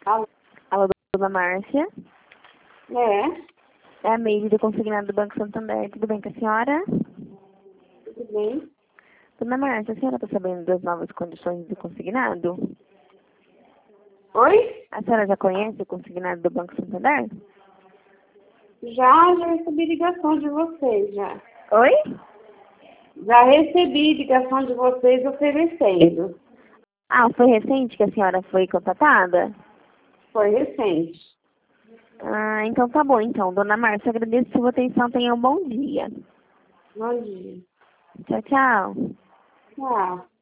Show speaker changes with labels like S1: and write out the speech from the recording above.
S1: Alô?
S2: Alô, dona Márcia?
S1: É,
S2: É a Meire do Consignado do Banco Santander. Tudo bem com a senhora?
S1: tudo bem?
S2: Dona Márcia, a senhora está sabendo das novas condições do consignado?
S1: Oi?
S2: A senhora já conhece o consignado do Banco Santander?
S1: Já recebi ligação de vocês, já.
S2: Oi?
S1: Já recebi ligação de vocês oferecendo.
S2: Ah, foi recente que a senhora foi contatada?
S1: Foi recente.
S2: Ah, então tá bom. Então, dona Márcia, agradeço a sua atenção. Tenha um bom dia.
S1: Bom dia.
S2: Tchau, tchau.
S1: Tchau.